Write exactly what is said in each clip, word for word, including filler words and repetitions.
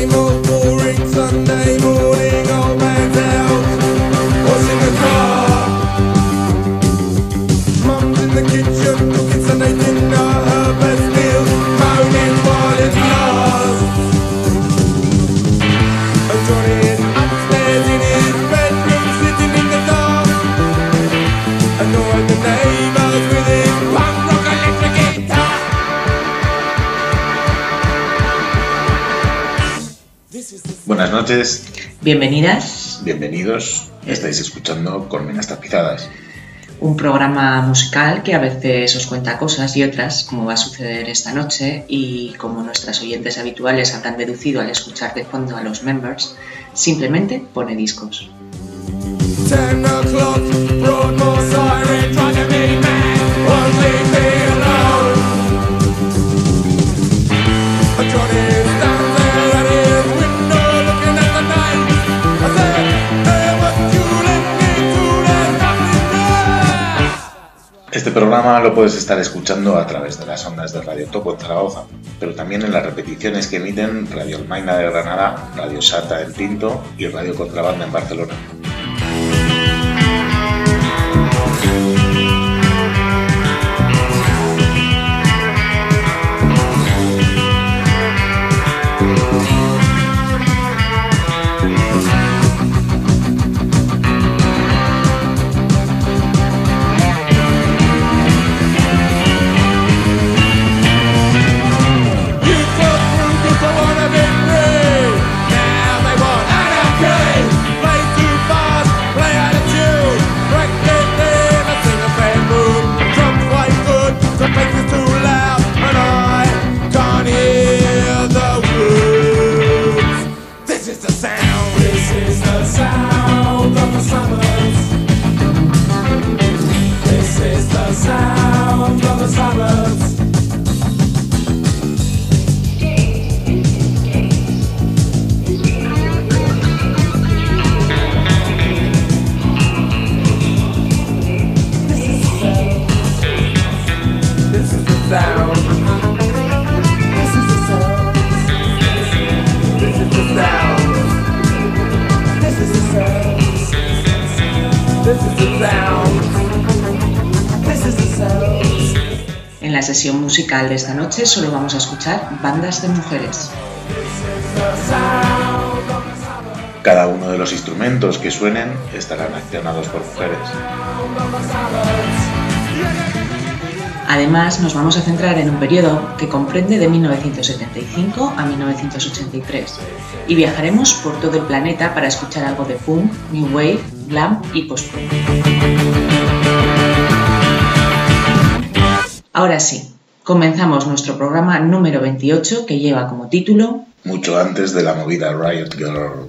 same old boring Sunday morning, old man's out, washing the car. Mum's in the kitchen cooking Sunday dinner, her best meal, moaning while it lasts. And Johnny is upstairs in his bedroom, sitting in the dark, annoying the neighbours with his punk rock electric guitar. Buenas noches. Bienvenidas. Bienvenidos. Estáis escuchando Colmenas Tapizadas. Un programa musical que a veces os cuenta cosas y otras, como va a suceder esta noche, y como nuestras oyentes habituales habrán deducido al escuchar de fondo a los members, simplemente pone discos. Ten o'clock, Broadmoor siren, trying to be mad, won't leave me alone. Johnny's down there at his window looking at the night. I said, hey, what you let me do, there's nothing there. Este programa lo puedes estar escuchando a través de las ondas de Radio Topo en Zaragoza, pero también en las repeticiones que emiten Radio Almaina de Granada, Radio Sata en Tinto y Radio Contrabanda en Barcelona. En la sesión musical de esta noche solo vamos a escuchar bandas de mujeres. Cada uno de los instrumentos que suenen estarán accionados por mujeres. Además, nos vamos a centrar en un periodo que comprende de mil novecientos setenta y cinco a mil novecientos ochenta y tres y viajaremos por todo el planeta para escuchar algo de punk, new wave, glam y post-punk. Ahora sí, comenzamos nuestro programa número veintiocho que lleva como título Mucho antes de la movida Riot Girl.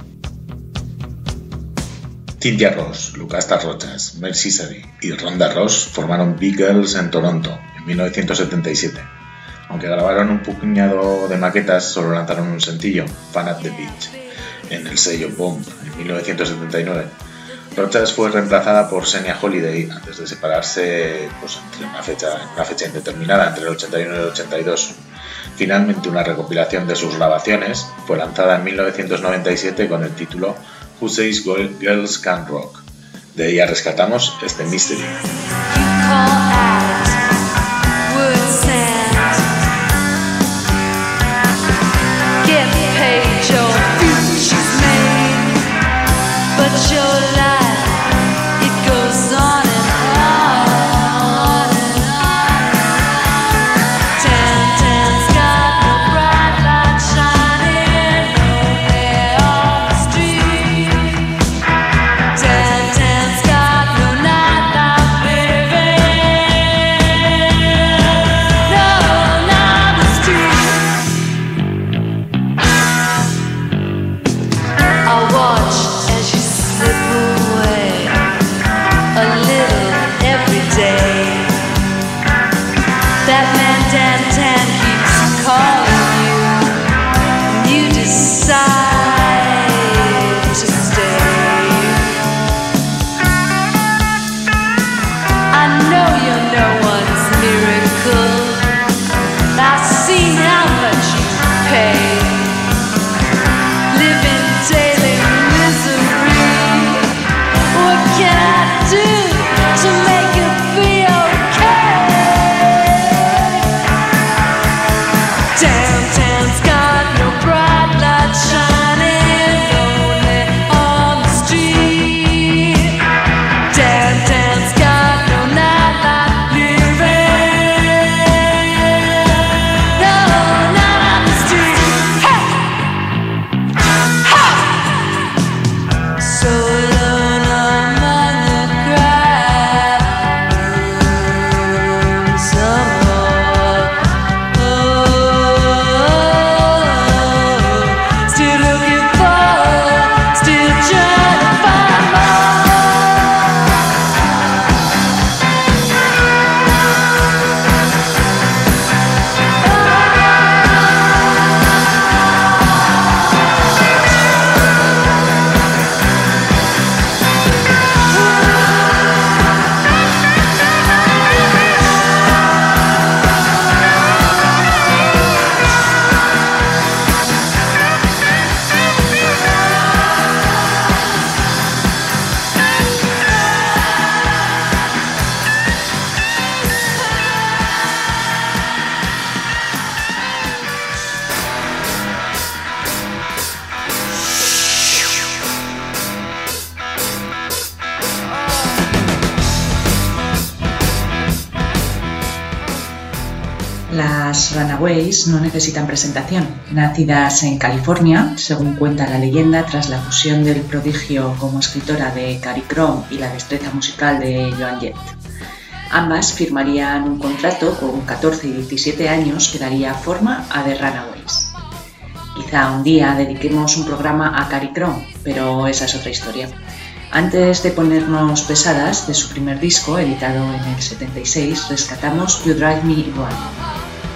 Cynthia Ross, Lucasta Rochas, Mercy Sari y Rhonda Ross formaron Big Girls en Toronto en mil novecientos setenta y siete. Aunque grabaron un puñado de maquetas, solo lanzaron un sencillo, Fun at the Beach, en el sello Bomb en mil novecientos setenta y nueve. Rochas fue reemplazada por Xenia Holiday antes de separarse pues, entre una fecha, una fecha indeterminada entre el ochenta y uno y el ochenta y dos. Finalmente, una recopilación de sus grabaciones fue lanzada en mil novecientos noventa y siete con el título Who Says Girls Can't Rock. De ella rescatamos este Mystery. Ten, ten's got no night life living. Las Runaways no necesitan presentación. Nacidas en California, según cuenta la leyenda, tras la fusión del prodigio como escritora de Carrie Crum y la destreza musical de Joan Jett. Ambas firmarían un contrato con catorce y diecisiete años que daría forma a The Runaways. Quizá un día dediquemos un programa a Carrie Crum, pero esa es otra historia. Antes de ponernos pesadas, de su primer disco, editado en el setenta y seis, rescatamos You Drive Me Wild.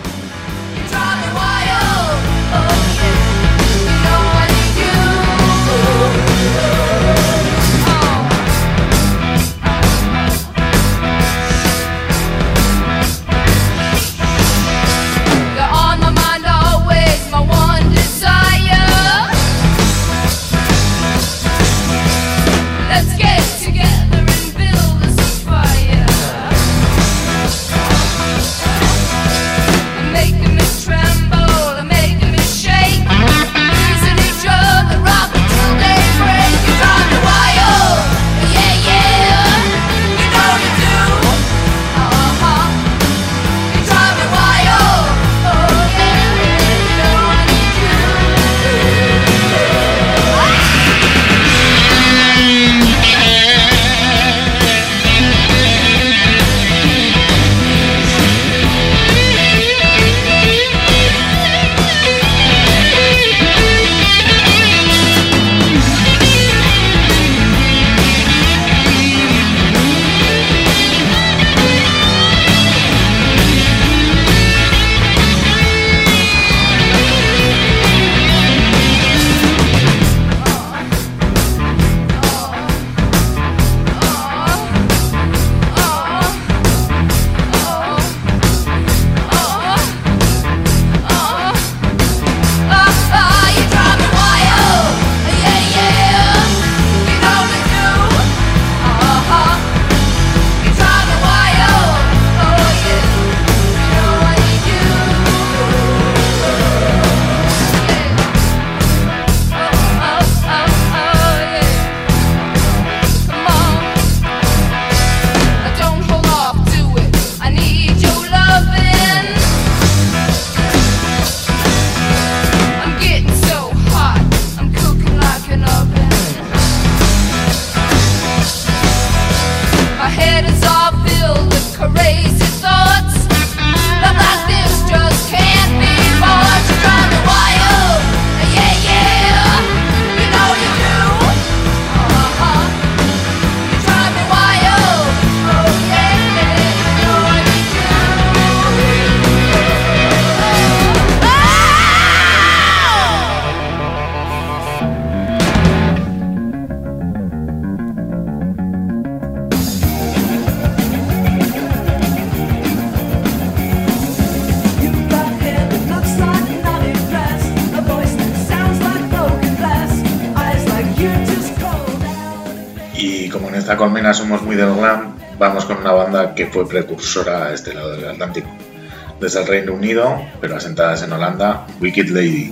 esta colmena somos muy del glam, vamos con una banda que fue precursora a este lado del Atlántico. Desde el Reino Unido, pero asentadas en Holanda, Wicked Lady.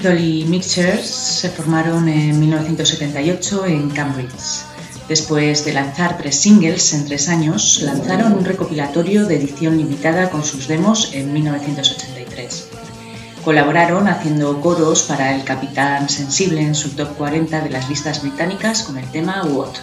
Dolly Mixers se formaron en mil novecientos setenta y ocho en Cambridge. Después de lanzar tres singles en tres años, lanzaron un recopilatorio de edición limitada con sus demos en mil novecientos ochenta y tres. Colaboraron haciendo coros para el Capitán Sensible en su top cuarenta de las listas británicas con el tema What.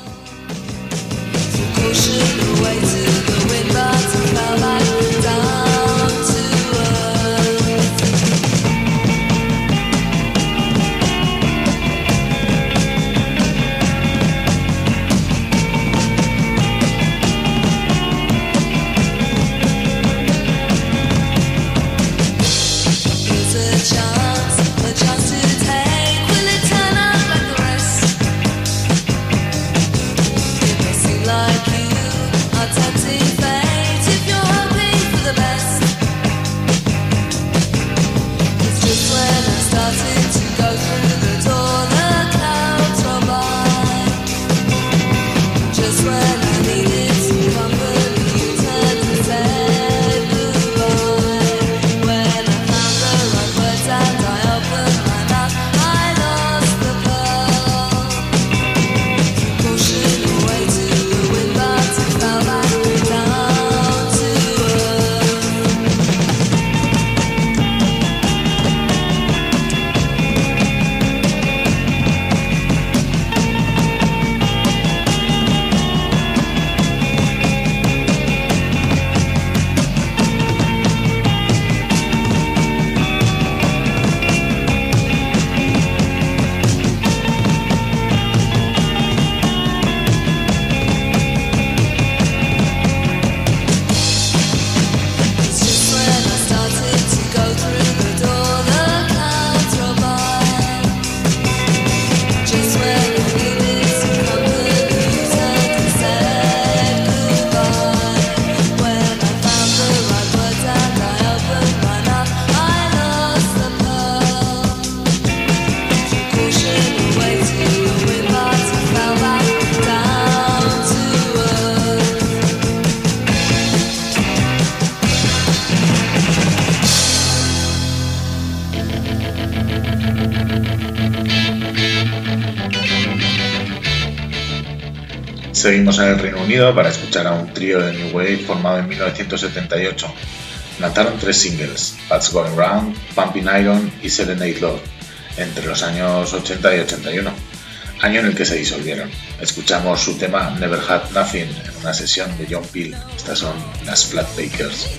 Seguimos en el Reino Unido para escuchar a un trío de New Wave formado en mil novecientos setenta y ocho. Lanzaron tres singles, What's Going Round, Pumping Iron y Serenade Love, entre los años ochenta y ochenta y uno, año en el que se disolvieron. Escuchamos su tema Never Had Nothing en una sesión de John Peel. Estas son las Flat Bakers.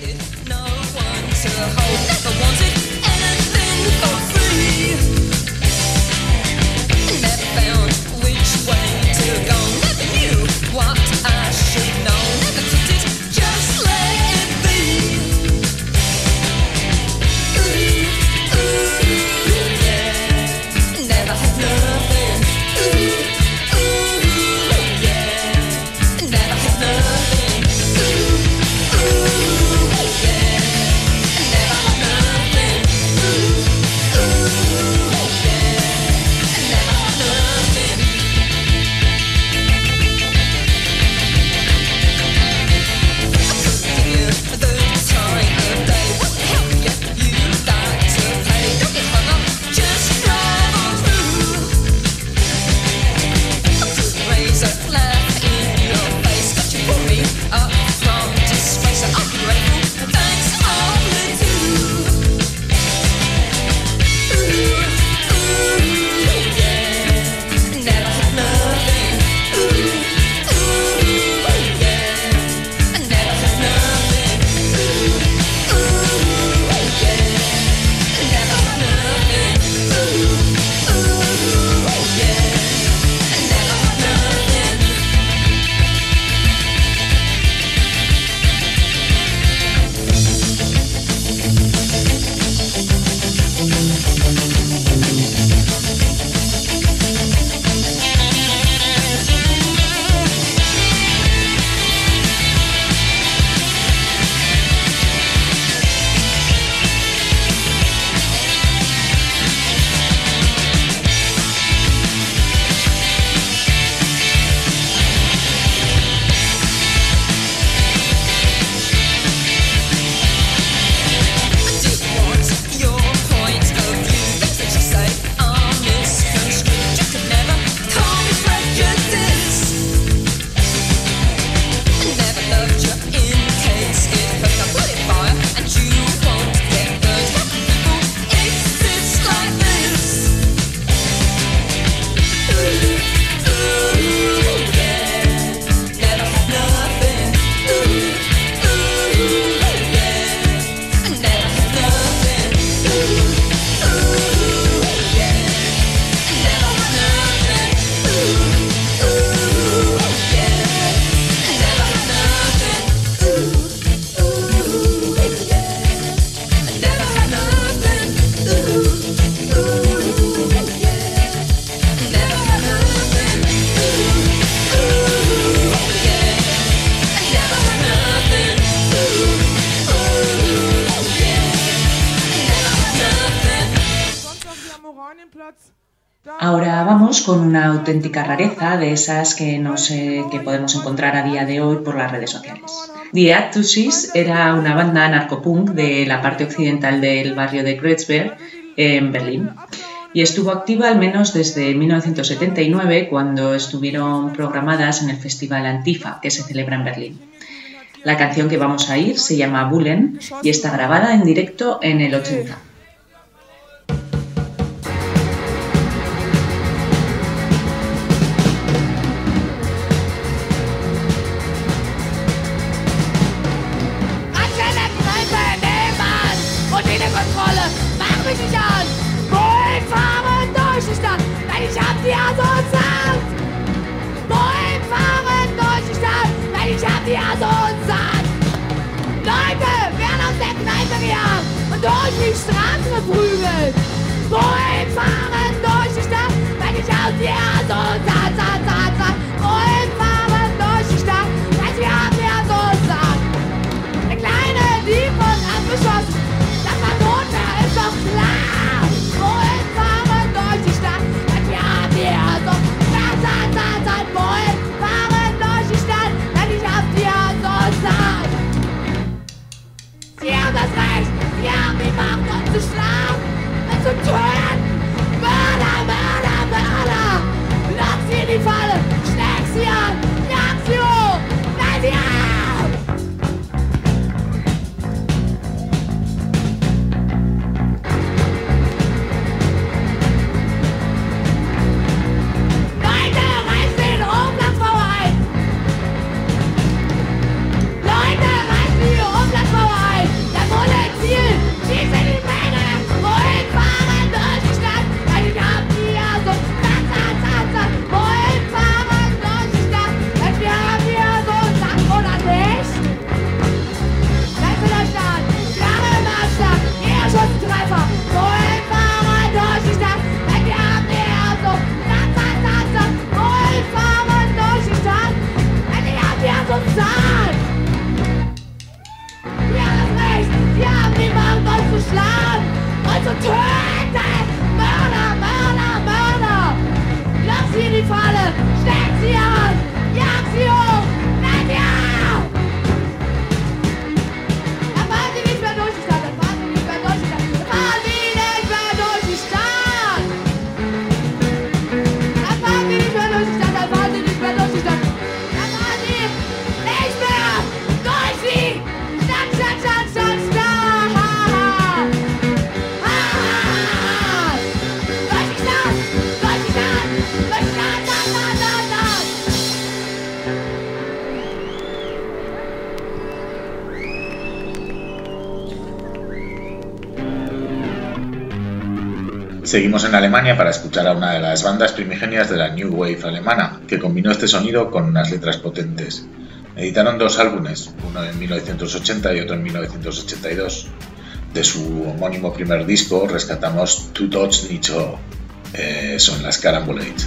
What I should know, never took it, just let it be. Ooh, ooh, yeah, never had nothing. Ooh, ooh, yeah, never had nothing. Ooh, ooh, yeah, never had nothing. Ahora vamos con una auténtica rareza de esas que, no sé, que podemos encontrar a día de hoy por las redes sociales. The Actusis era una banda narcopunk de la parte occidental del barrio de Kreuzberg, en Berlín, y estuvo activa al menos desde mil novecientos setenta y nueve, cuando estuvieron programadas en el Festival Antifa, que se celebra en Berlín. La canción que vamos a oír se llama Bullen y está grabada en directo en el ochenta. Durch die Straßen geprügelt. Wohin fahren durch die Stadt, wenn ich aus dir so zart, zart, zart, zart. Wohin fahren durch die Stadt, wenn ich aus dir so zart. Der kleine Dieb wird abgeschossen, das war tot, der ist doch klar. Wohin fahren durch die Stadt, wenn ich aus dir so zart, zart, zart, zart. Wohin fahren durch die Stadt, wenn ich aus dir so zart. Sie haben das Recht. Sie haben die Macht, uns zu schlagen und zu töten. Mörder, Mörder, Mörder. Lock sie in die Falle, schläg sie an, jag sie hoch, knall sie ab. Leute, reißt den Hochplatzbauer ein. Leute, reißt die Hochplatzbauer ein. Der Bulle Ziel. Schieß in die Menge! Wohin fahren durch die Stadt? Weil ich hab hier so zack, zack, zack, zack. Wohin fahren durch die Stadt? Weil wir haben hier so zack oder nicht? Seid in der Stadt, Schlange im Anschlag, ihr Schussentreffer. Wohin fahren durch die Stadt? Weil wir haben hier so zack, zack, zack, zack. Wohin fahren durch die Stadt? Weil ich hab hier so zack. Wir haben das Recht, wir haben die Macht, uns zu schlagen und zu töten. Mörder, Mörder, Mörder. Lock sie in die Falle, steck sie an, jag sie hoch, knall sie ab. Dann fahren sie nicht mehr durch die Stadt, dann fahren sie nicht mehr durch die Stadt, dann fahren sie nicht mehr durch die Stadt. Dann fahren sie nicht mehr durch die Stadt, dann fahren sie nicht mehr durch die Stadt. Dann fahren sie nicht mehr durch die Stadt, Stadt, Stadt, Stadt, Stadt. Seguimos en Alemania para escuchar a una de las bandas primigenias de la New Wave alemana, que combinó este sonido con unas letras potentes. Editaron dos álbumes, uno en mil novecientos ochenta y otro en mil novecientos ochenta y dos. De su homónimo primer disco rescatamos Tu Deutsch nicht so, eh, son las Carambolates.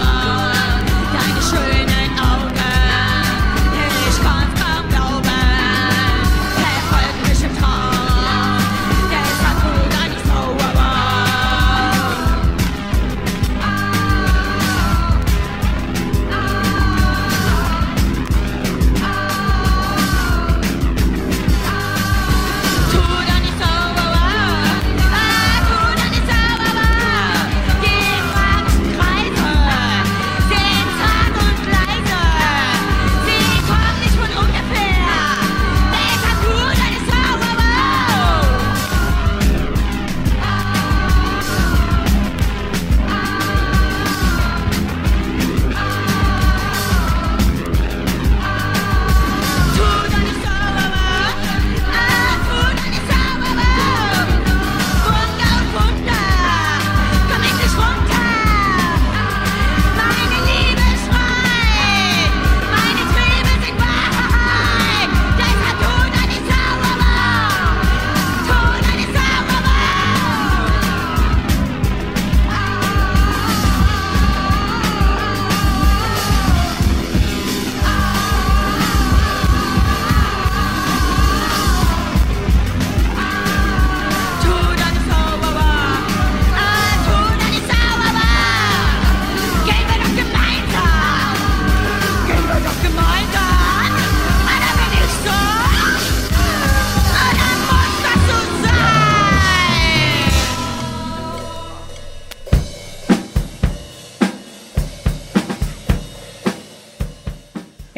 Deine schönen Augen, ich kann's kaum glauben.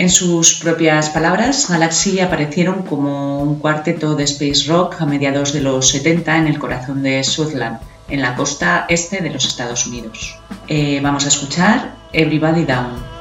En sus propias palabras, Galaxy aparecieron como un cuarteto de space rock a mediados de los setenta en el corazón de Southland, en la costa este de los Estados Unidos. Eh, vamos a escuchar Everybody Down.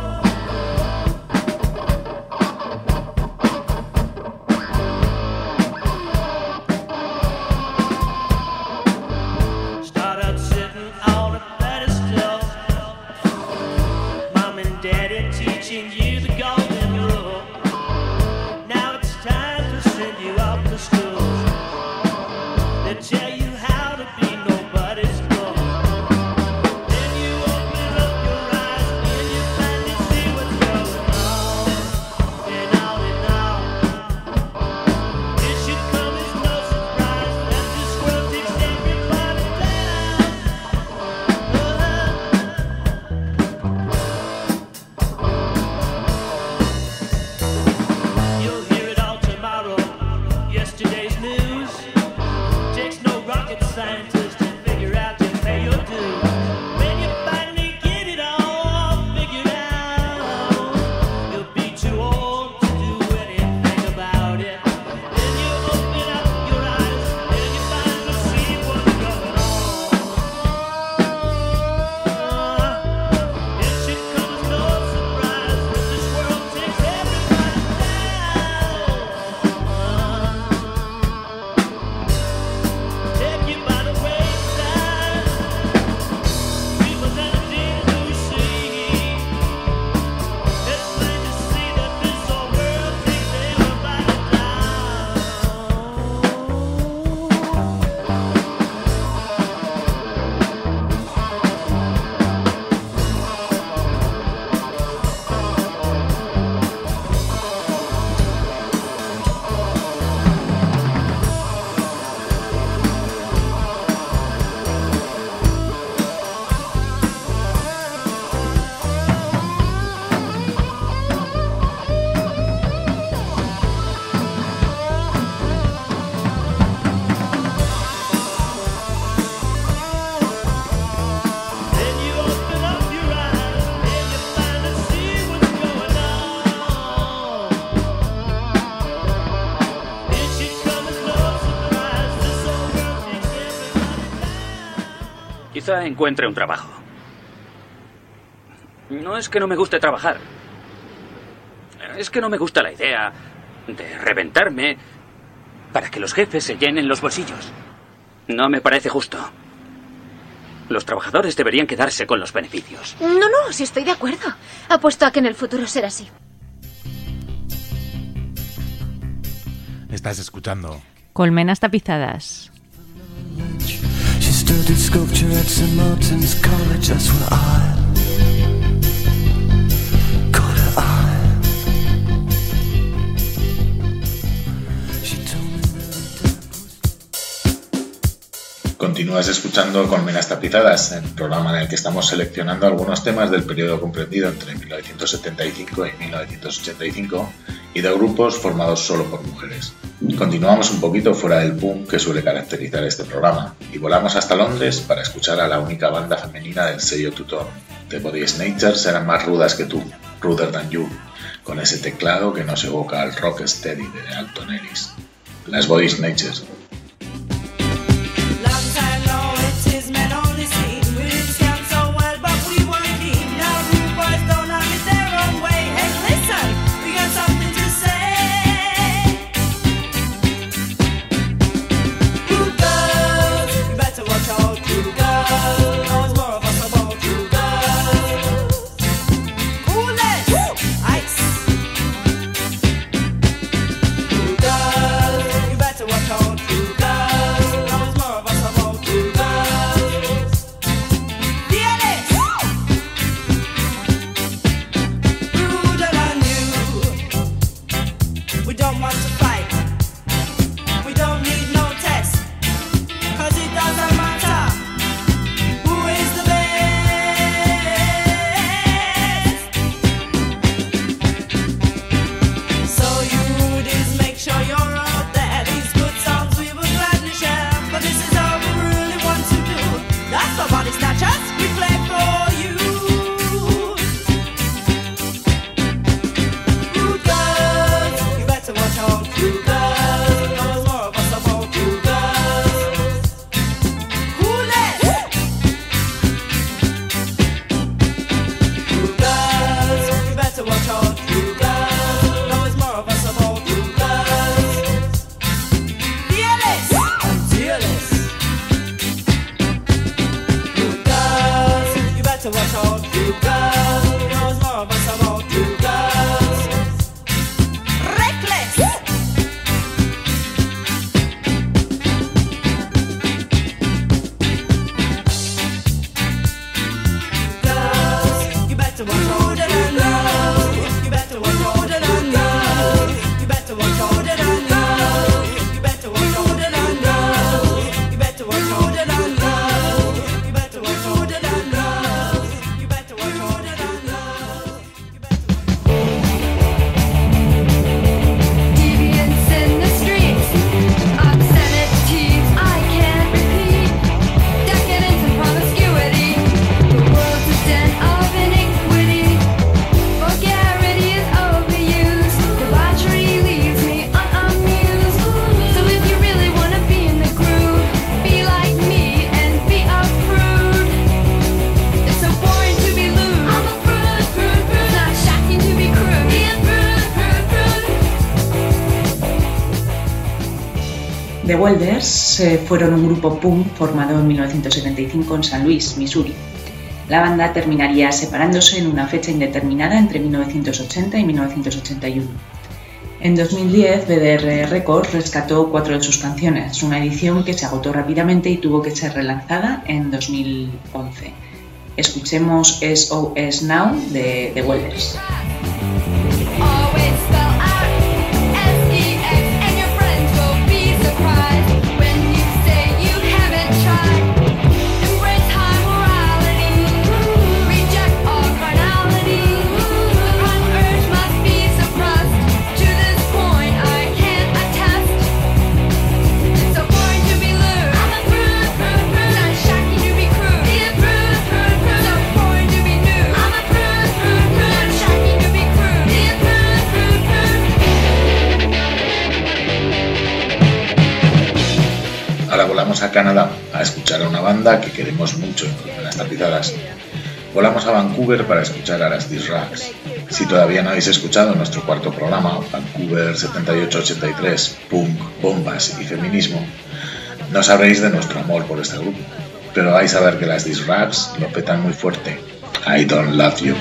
Quizá encuentre un trabajo. No es que no me guste trabajar. Es que no me gusta la idea de reventarme para que los jefes se llenen los bolsillos. No me parece justo. Los trabajadores deberían quedarse con los beneficios. No, no, sí estoy de acuerdo. Apuesto a que en el futuro será así. Estás escuchando Colmenas Tapizadas. She studied sculpture at Saint Martin's College. That's where I caught her eye. She told me that. Continúas escuchando Colmenas Tapizadas, el programa en el que estamos seleccionando algunos temas del periodo comprendido entre mil novecientos setenta y cinco y mil novecientos ochenta y cinco y de grupos formados solo por mujeres. Continuamos un poquito fuera del punk que suele caracterizar este programa y volamos hasta Londres para escuchar a la única banda femenina del sello Tutor. The Body Snatchers eran más rudas que tú, ruder than you, con ese teclado que nos evoca al rock steady de Alton Ellis. Las Body Snatchers. Watch out, true girl. The Welders eh, fueron un grupo punk formado en mil novecientos setenta y cinco en San Luis, Missouri. La banda terminaría separándose en una fecha indeterminada entre mil novecientos ochenta y mil novecientos ochenta y uno. En dos mil diez, B D R Records rescató cuatro de sus canciones, una edición que se agotó rápidamente y tuvo que ser relanzada en dos mil once. Escuchemos S O S Now de The Welders. Ahora volamos a Canadá a escuchar a una banda que queremos mucho en las tapizadas. Volamos a Vancouver para escuchar a las Disrags. Si todavía no habéis escuchado nuestro cuarto programa, Vancouver setenta y ocho ochenta y tres, punk, bombas y feminismo, no sabréis de nuestro amor por este grupo, pero vais a ver que las Disrags lo petan muy fuerte. I don't love you.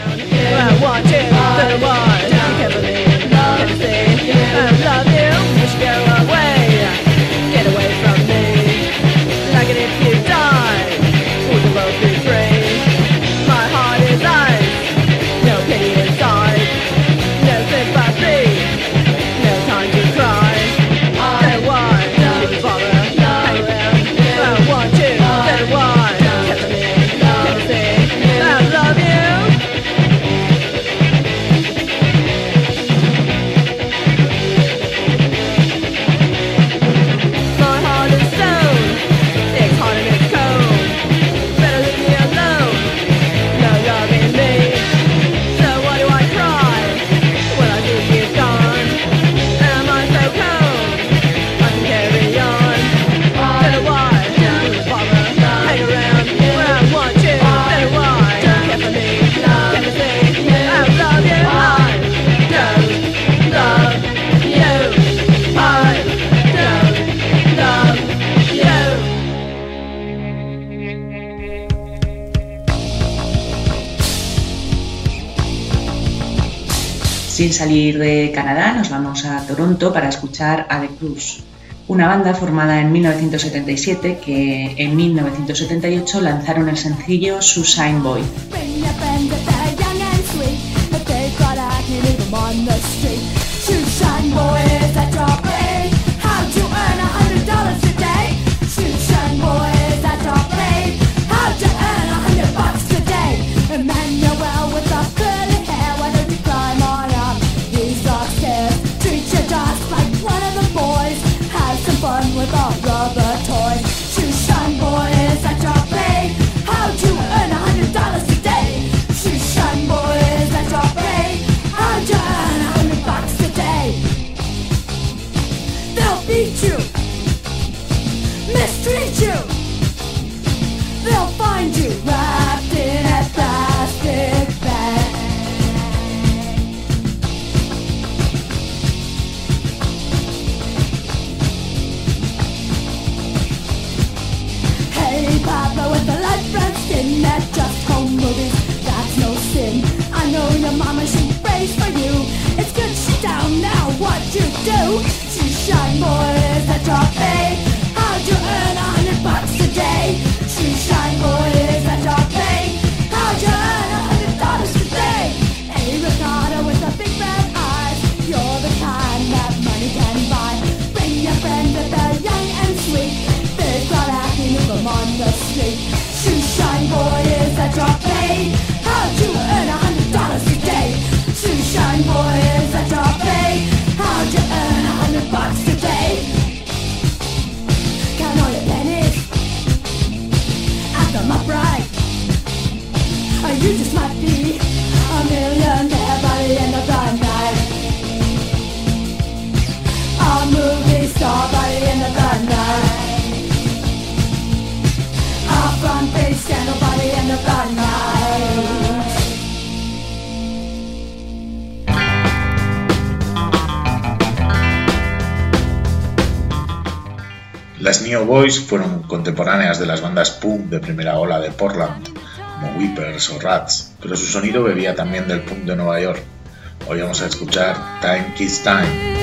Sin salir de Canadá, nos vamos a Toronto para escuchar a The Cruz, una banda formada en mil novecientos setenta y siete que en mil novecientos setenta y ocho lanzaron el sencillo Sunshine Boy. With all rubber toys, Shoeshine boys at your pay. How'd you earn a hundred dollars a day? Shoeshine boys at your pay. How'd you earn a hundred bucks a day? They'll beat you, mistreat you. They'll find you wrapped in a plastic bag. Papa with the light brown skin, that just home movies, that's no sin. I know your mama, she prays for you. It's good she's down now, what you do? Shoeshine boys at your pay. How'd you earn a hundred bucks a day? Shoeshine boys at your pay. How'd you earn a hundred dollars a day? Hey, Ricardo with the big red eyes, you're the kind that money can buy. Bring your friends if they're young and sweet. They've got acting with them on the street. Shoeshine boys at your pay. How'd you earn a hundred dollars a day? Shoeshine boys at your pay. How'd you earn a hundred bucks a day? Las Neo Boys fueron contemporáneas de las bandas punk de primera ola de Portland, como Whippers o Rats, pero su sonido bebía también del punk de Nueva York. Hoy vamos a escuchar Time Kiss Time.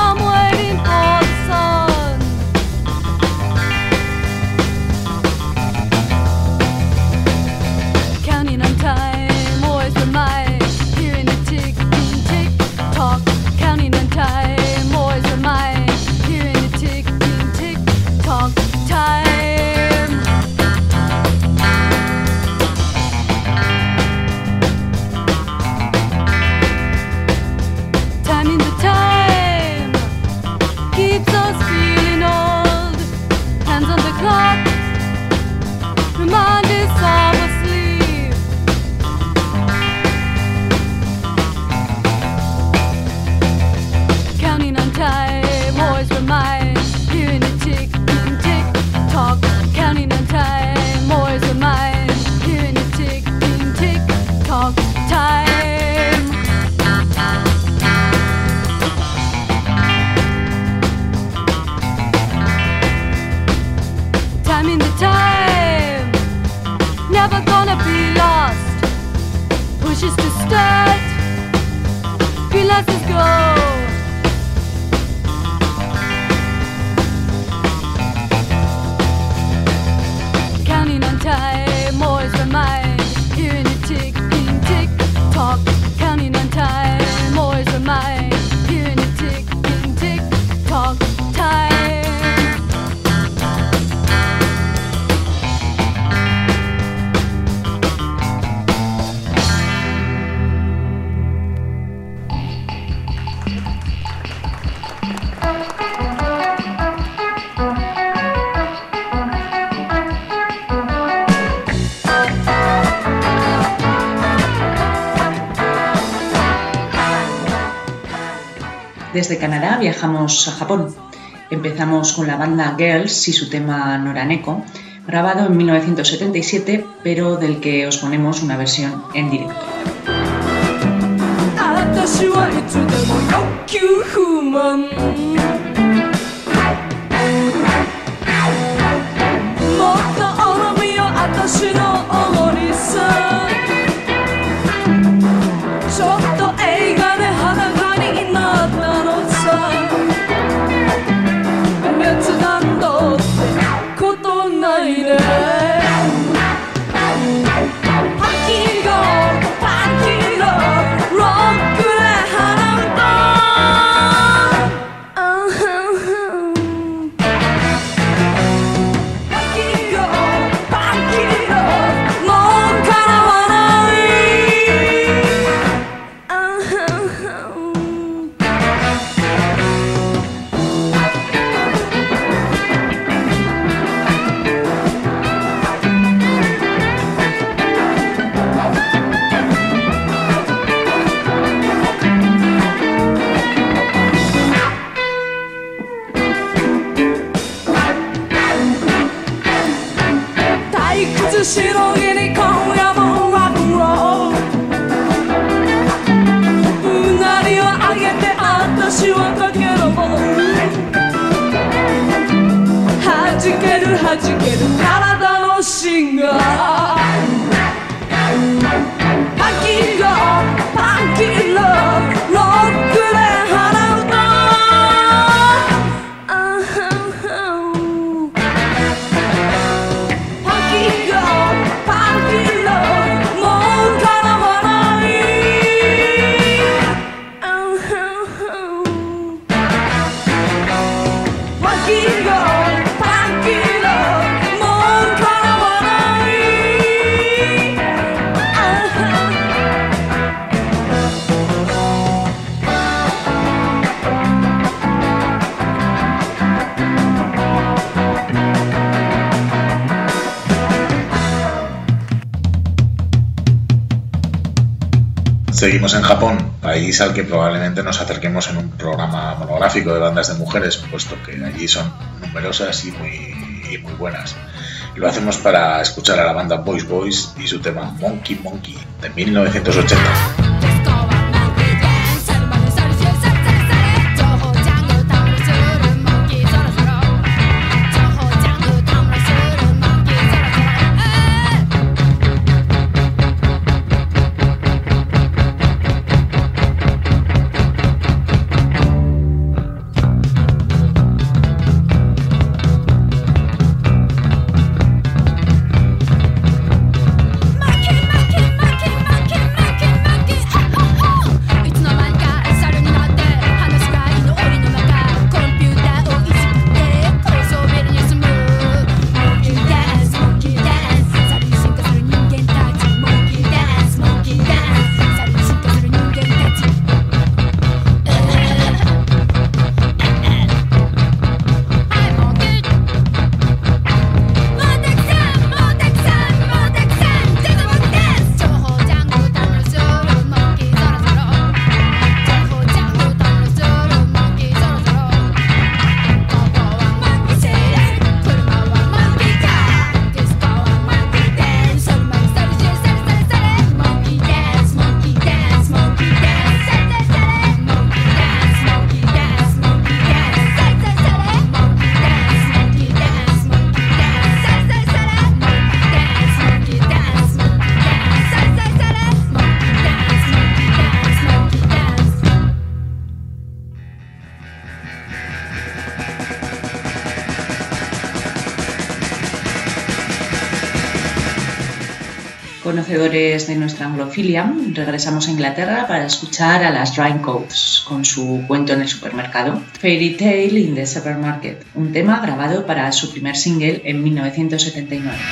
Desde Canadá viajamos a Japón. Empezamos con la banda Girls y su tema Noraneko, grabado en mil novecientos setenta y siete, pero del que os ponemos una versión en directo. Seguimos en Japón, país al que probablemente nos acerquemos en un programa monográfico de bandas de mujeres, puesto que allí son numerosas y muy, y muy buenas. Y lo hacemos para escuchar a la banda Boys Boys y su tema Monkey Monkey de mil novecientos ochenta. Conocedores de nuestra anglofilia, regresamos a Inglaterra para escuchar a las Raincoats con su cuento en el supermercado, Fairy Tale in the Supermarket, un tema grabado para su primer single en mil novecientos setenta y nueve.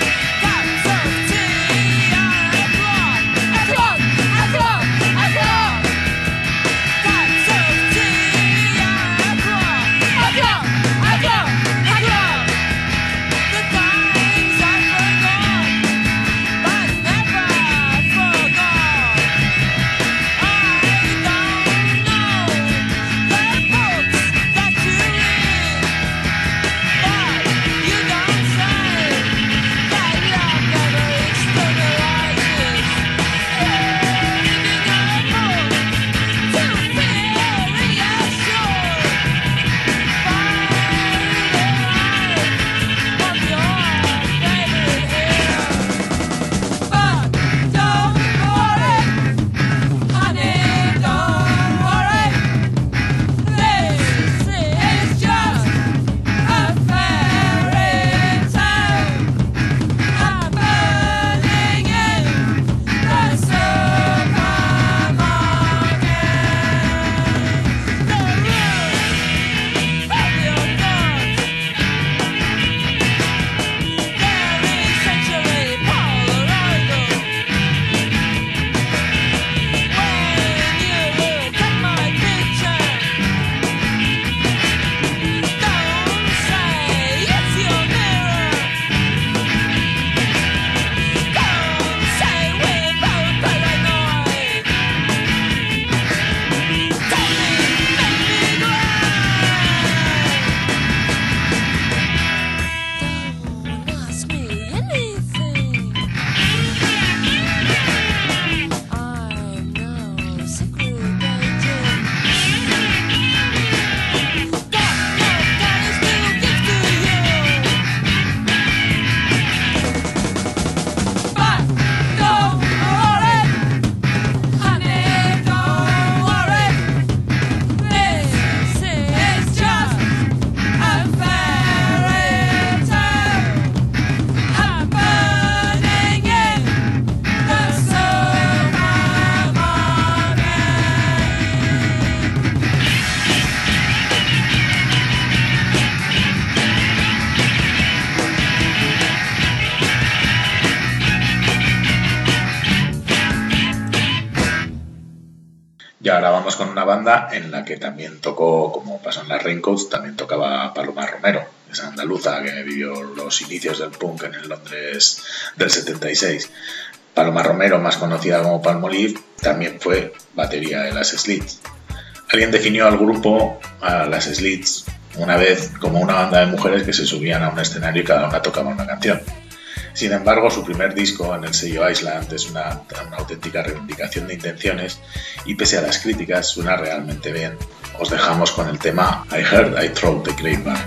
Y ahora vamos con una banda en la que también tocó, como pasó en las Raincoats, también tocaba Paloma Romero, esa andaluza que vivió los inicios del punk en el Londres del setenta y seis. Paloma Romero, más conocida como Palmolive, también fue batería de las Slits. Alguien definió al grupo, a las Slits, una vez como una banda de mujeres que se subían a un escenario y cada una tocaba una canción. Sin embargo, su primer disco en el sello Island es una, una auténtica reivindicación de intenciones y pese a las críticas suena realmente bien. Os dejamos con el tema I Heard I Throw the Grapevine.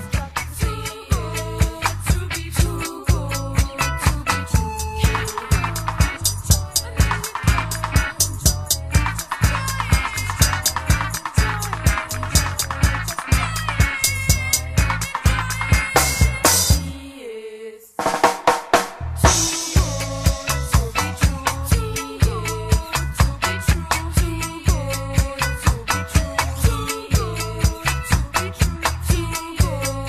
Too good.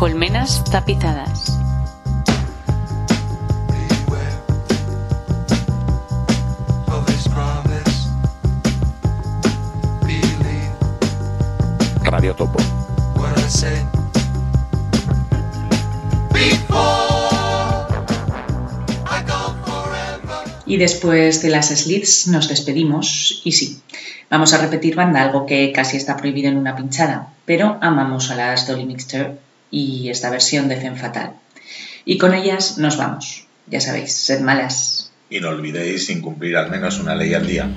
Colmenas tapizadas. Radio Topo. Y después de las Slits nos despedimos y sí, vamos a repetir banda, algo que casi está prohibido en una pinchada, pero amamos a las Dolly Mixture y esta versión de Femme Fatale. Y con ellas nos vamos, ya sabéis, sed malas. Y no olvidéis incumplir al menos una ley al día.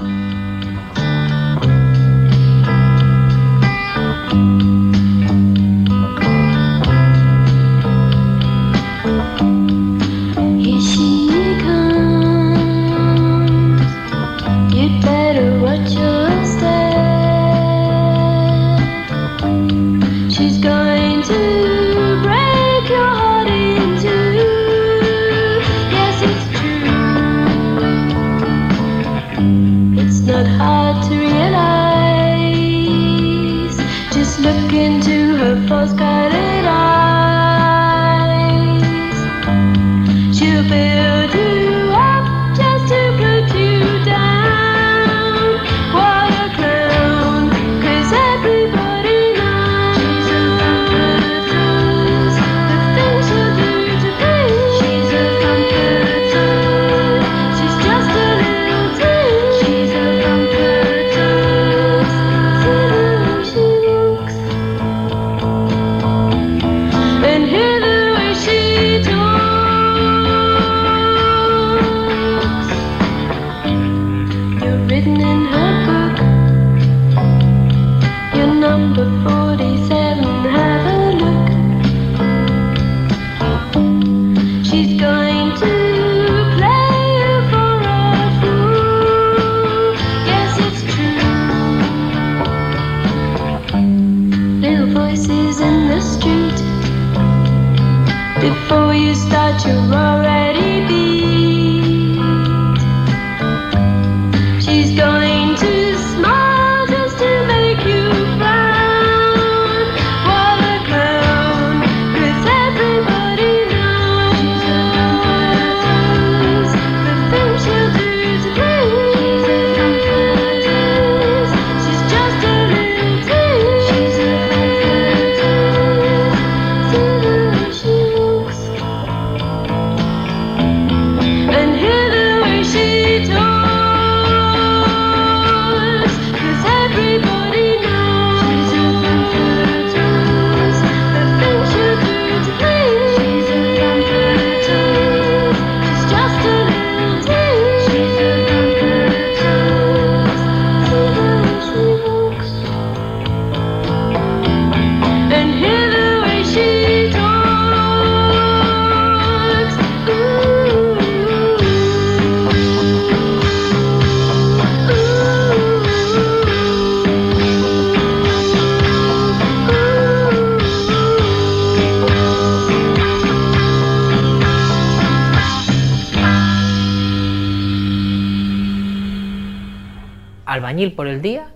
Albañil por el día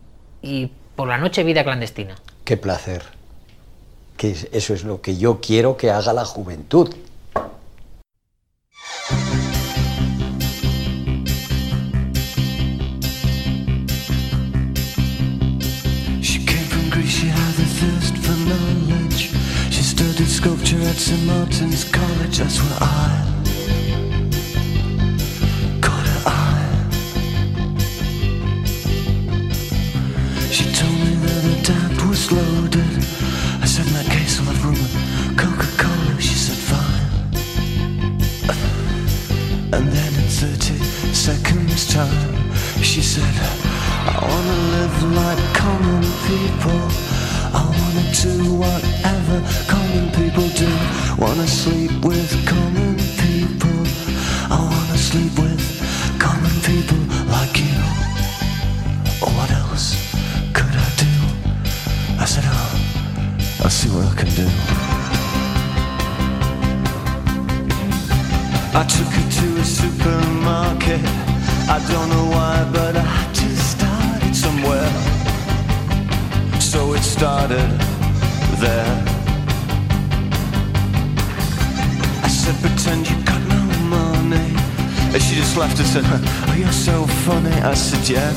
y por la noche vida clandestina. Qué placer. Que eso es lo que yo quiero que haga la juventud. She came from Greece, she had the thirst for knowledge. She studied sculpture at Saint Martin's College. That's where I loaded. I said, in that case I'll have rum and Coca-Cola. She said, fine. And then in thirty seconds time she said, I wanna live like common people. I wanna do whatever common people do. Wanna sleep with common people. I wanna sleep with common people like you. What else could I do? I said, oh, I'll see what I can do. I took her to a supermarket. I don't know why, but I just started somewhere. So it started there. said, pretend you got no money. And she just laughed and said, oh, you're so funny. I said, yeah.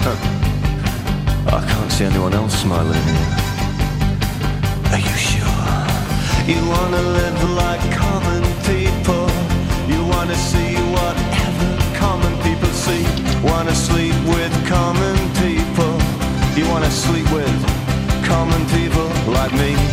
I can't see anyone else smiling here. Are you sure? You wanna live like common people. You wanna see whatever common people see. Wanna sleep with common people. You wanna sleep with common people like me.